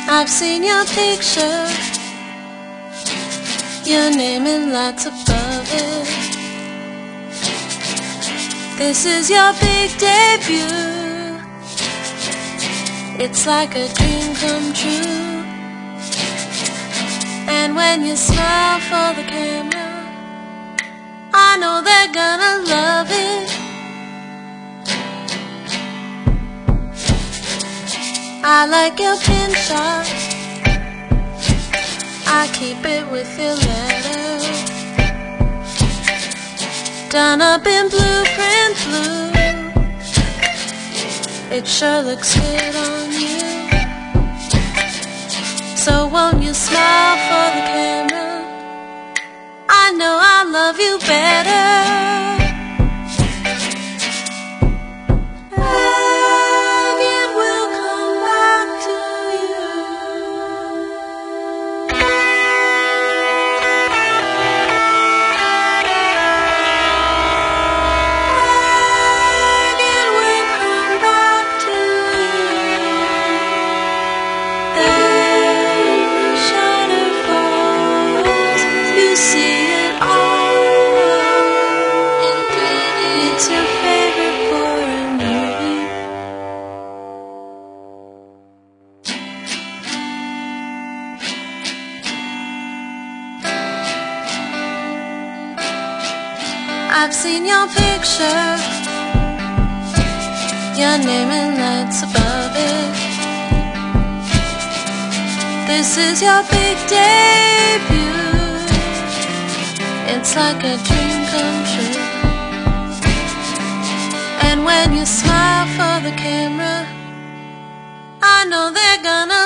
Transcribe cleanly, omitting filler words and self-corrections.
I've seen your picture, your name in lights above it. This is your big debut. It's like a dream come true. And when you smile for the camera, I know they're gonna love it. I like your pin shot, I keep it with your letter, done up in blueprint blue. It sure looks good on you. So won't you smile for the camera? I know I love you better. I've seen your picture, your name in lights above it. This is your big debut. It's like a dream come true. And when you smile for the camera, I know they're gonna